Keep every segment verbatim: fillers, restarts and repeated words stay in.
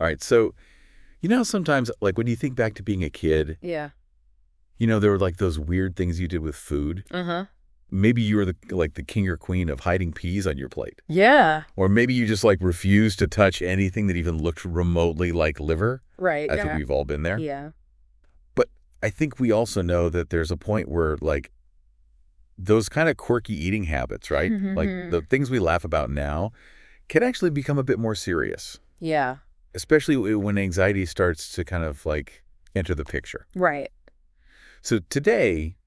All right. So, you know, sometimes, like, when you think back to being a kid, Yeah. you know, there were, like, those weird things you did with food. Uh-huh. Maybe you were, the like, the king or queen of hiding peas on your plate. Yeah. Or maybe you just, like, refused to touch anything that even looked remotely like liver. Right. I think Yeah. we've all been there. Yeah. But I think we also know that there's a point where, like, those kind of quirky eating habits, right? Like, the things we laugh about now can actually become a bit more serious. Yeah. Especially when anxiety starts to kind of, like, enter the picture. Right. So today,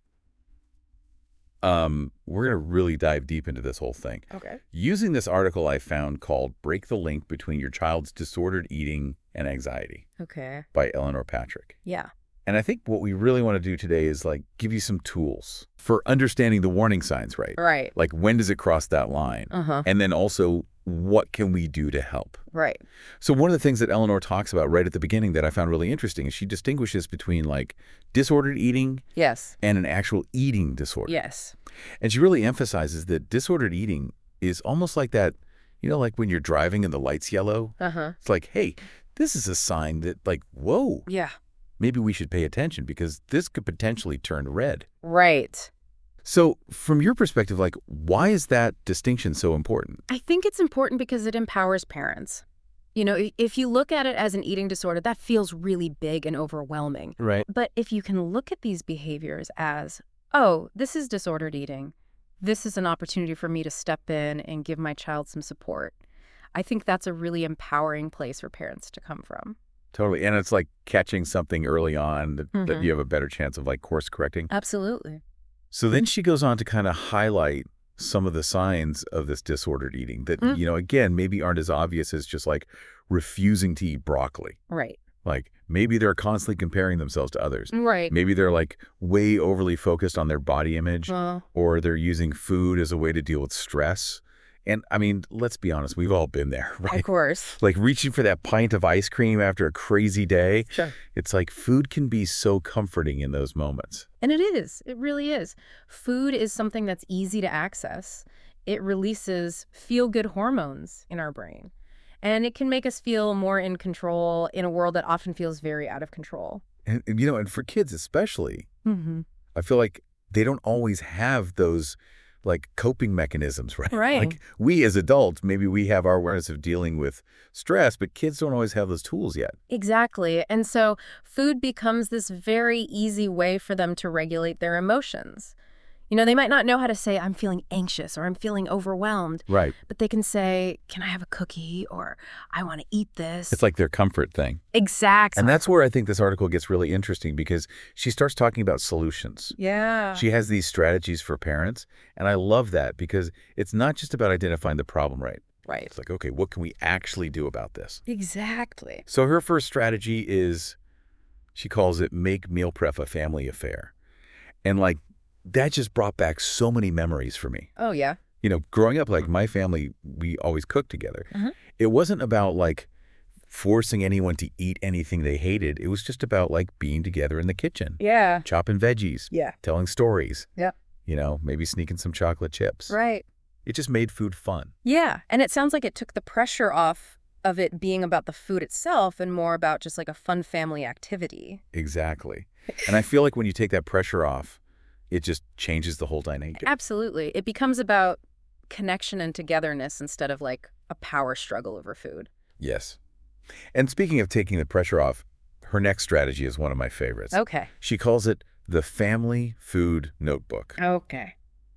um, we're going to really dive deep into this whole thing. Okay. Using this article I found called Break the Link Between Your Child's Disordered Eating and Anxiety Okay. by Eleanor Patrick. Yeah. And I think what we really want to do today is, like, give you some tools for understanding the warning signs, right? Right. Like, when does it cross that line? Uh-huh. And then also, what can we do to help? Right. So one of the things that Eleanor talks about right at the beginning that I found really interesting is she distinguishes between, like, disordered eating Yes. and an actual eating disorder. Yes. And she really emphasizes that disordered eating is almost like that, you know, like when you're driving and the light's yellow. Uh-huh. It's like, hey, this is a sign that, like, whoa, Yeah. maybe we should pay attention because this could potentially turn red. Right. So from your perspective, like, why is that distinction so important? I think it's important because it empowers parents. You know, i- if you look at it as an eating disorder, that feels really big and overwhelming. Right. But if you can look at these behaviors as, oh, this is disordered eating, this is an opportunity for me to step in and give my child some support, I think that's a really empowering place for parents to come from. Totally. And it's like catching something early on that, that Mhm. you have a better chance of, like, course correcting. Absolutely. So then she goes on to kind of highlight some of the signs of this disordered eating that, Mm. you know, again, maybe aren't as obvious as just, like, refusing to eat broccoli. Right. Like, maybe they're constantly comparing themselves to others. Right. Maybe they're, like, way overly focused on their body image, Well, or they're using food as a way to deal with stress. And, I mean, let's be honest, we've all been there, right? of course. Like, reaching for that pint of ice cream after a crazy day. Sure. It's like food can be so comforting in those moments. And it is. It really is. Food is something that's easy to access. It releases feel-good hormones in our brain. And it can make us feel more in control in a world that often feels very out of control. And, and, you know, and for kids especially, Mm-hmm. I feel like they don't always have those, like, coping mechanisms, right? Right. Like, we as adults, maybe we have our awareness of dealing with stress, but kids don't always have those tools yet. Exactly. And so food becomes this very easy way for them to regulate their emotions. You know, they might not know how to say, I'm feeling anxious or I'm feeling overwhelmed, Right. but they can say, can I have a cookie? Or I want to eat this. It's like their comfort thing. Exactly. And that's where I think this article gets really interesting because she starts talking about solutions. Yeah. She has these strategies for parents, and I love that because it's not just about identifying the problem, right? Right. It's like, okay, what can we actually do about this? Exactly. So her first strategy is, she calls it make meal prep a family affair. And, like, that just brought back so many memories for me. Oh, yeah. You know, growing up, like, my family, we always cooked together. Mhm. It wasn't about, like, forcing anyone to eat anything they hated. It was just about, like, being together in the kitchen, Yeah. chopping veggies, Yeah. telling stories, Yeah. you know, maybe sneaking some chocolate chips. Right. It just made food fun. Yeah. And it sounds like it took the pressure off of it being about the food itself and more about just like a fun family activity. Exactly. And I feel like when you take that pressure off, it just changes the whole dynamic. Absolutely. It becomes about connection and togetherness instead of like a power struggle over food. Yes. And speaking of taking the pressure off, her next strategy is one of my favorites. Okay. She calls it the Family Food Notebook. Okay.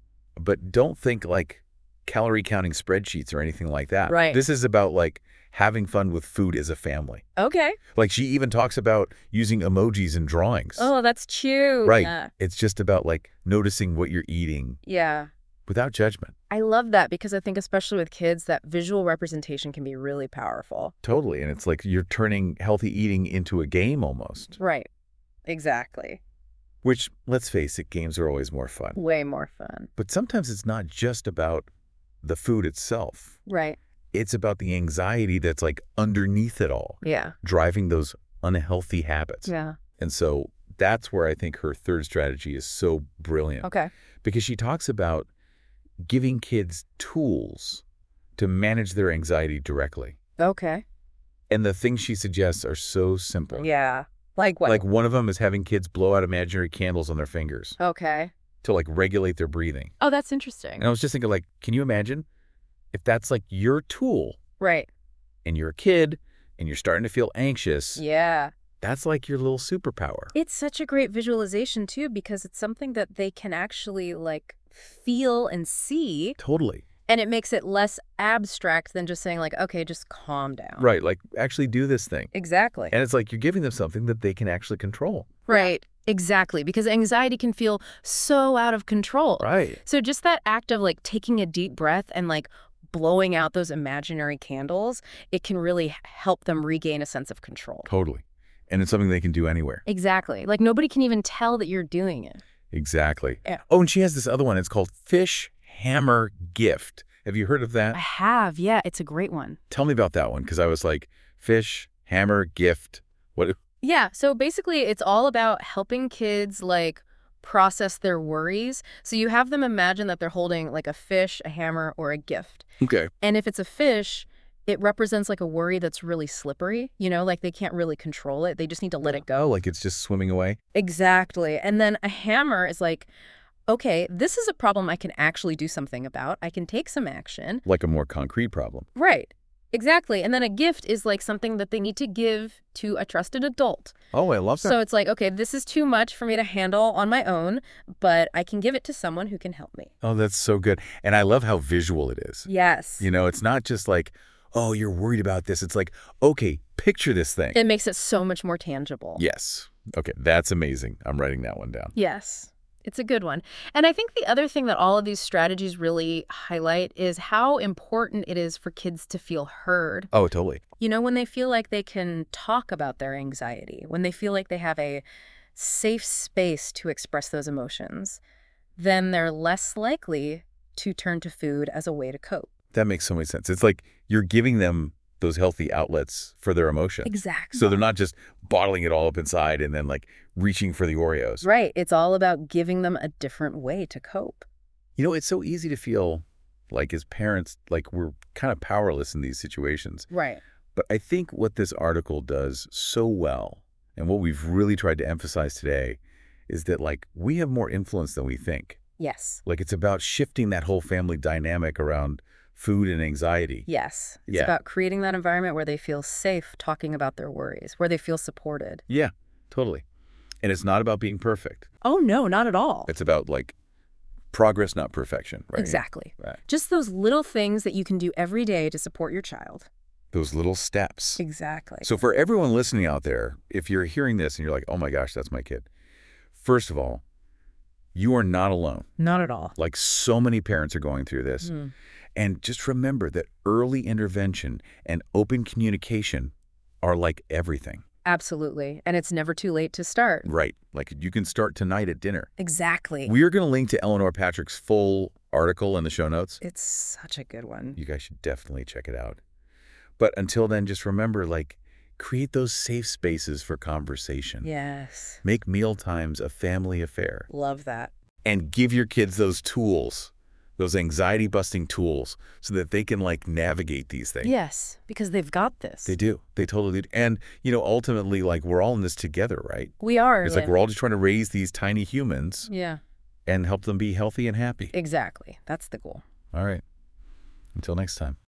But don't think like calorie counting spreadsheets or anything like that. Right. This is about like having fun with food as a family. Okay. Like she even talks about using emojis in drawings. Oh, that's cute. Right. Yeah. It's just about like noticing what you're eating Yeah. without judgment. I love that because I think especially with kids that visual representation can be really powerful. Totally. And it's like you're turning healthy eating into a game almost. Right. Exactly. Which, let's face it, games are always more fun. Way more fun. But sometimes it's not just about the food itself. Right. It's about the anxiety that's like underneath it all, Yeah. driving those unhealthy habits. Yeah. And so that's where I think her third strategy is so brilliant. Okay. Because she talks about giving kids tools to manage their anxiety directly. Okay. And the things she suggests are so simple. Yeah. Like what? Like one of them is having kids blow out imaginary candles on their fingers Okay. to like regulate their breathing. Oh, that's interesting. And I was just thinking, like, can you imagine if that's like your tool Right. and you're a kid and you're starting to feel anxious? Yeah. That's like your little superpower. It's such a great visualization, too, because it's something that they can actually, like, feel and see. Totally. And it makes it less abstract than just saying, like, okay, just calm down. Right. Like, actually do this thing. Exactly. And it's like you're giving them something that they can actually control. Right. Exactly. Because anxiety can feel so out of control. Right. So just that act of, like, taking a deep breath and, like, blowing out those imaginary candles, it can really help them regain a sense of control. Totally. And it's something they can do anywhere. Exactly. Like, nobody can even tell that you're doing it. Exactly. Yeah. Oh, and she has this other one. It's called Fish Hammer Gift. Have you heard of that? I have. Yeah, it's a great one. Tell me about that one, because I was like, fish, hammer, gift. What? Yeah. So basically, it's all about helping kids, like, process their worries. So you have them imagine that they're holding, like, a fish, a hammer, or a gift. Okay. And if it's a fish, it represents, like, a worry that's really slippery. You know, like, they can't really control it. They just need to let it go. Oh, like it's just swimming away? Exactly. And then a hammer is like, okay, this is a problem I can actually do something about. I can take some action. Like a more concrete problem. Right. Exactly. And then a gift is like something that they need to give to a trusted adult. Oh, I love that. So it's like, okay, this is too much for me to handle on my own, but I can give it to someone who can help me. Oh, that's so good. And I love how visual it is. Yes. You know, it's not just like, oh, you're worried about this. It's like, okay, picture this thing. It makes it so much more tangible. Yes. Okay, that's amazing. I'm writing that one down. Yes. It's a good one. And I think the other thing that all of these strategies really highlight is how important it is for kids to feel heard. Oh, totally. You know, when they feel like they can talk about their anxiety, when they feel like they have a safe space to express those emotions, then they're less likely to turn to food as a way to cope. That makes so much sense. It's like you're giving them those healthy outlets for their emotions. Exactly. So they're not just bottling it all up inside and then like reaching for the Oreos. Right. It's all about giving them a different way to cope. You know, it's so easy to feel like as parents, like we're kind of powerless in these situations. Right. But I think what this article does so well, and what we've really tried to emphasize today, is that like we have more influence than we think. Yes. Like it's about shifting that whole family dynamic around food and anxiety. Yes. It's Yeah. about creating that environment where they feel safe talking about their worries, where they feel supported. Yeah, totally. And it's not about being perfect. Oh, no, not at all. It's about like progress, not perfection, right? Exactly. Right. Just those little things that you can do every day to support your child. Those little steps. Exactly. So for everyone listening out there, if you're hearing this and you're like, oh my gosh, that's my kid. First of all, you are not alone. Not at all. Like so many parents are going through this. Mm. And just remember that early intervention and open communication are like everything. Absolutely. And it's never too late to start. Right. Like you can start tonight at dinner. Exactly. We are going to link to Eleanor Patrick's full article in the show notes. It's such a good one. You guys should definitely check it out. But until then, just remember, like, create those safe spaces for conversation. Yes. Make meal times a family affair. Love that. And give your kids those tools, those anxiety-busting tools, so that they can, like, navigate these things. Yes, because they've got this. They do. They totally do. And, you know, ultimately, like, we're all in this together, right? We are. It's yeah. like we're all just trying to raise these tiny humans Yeah, and help them be healthy and happy. exactly. That's the goal. All right. Until next time.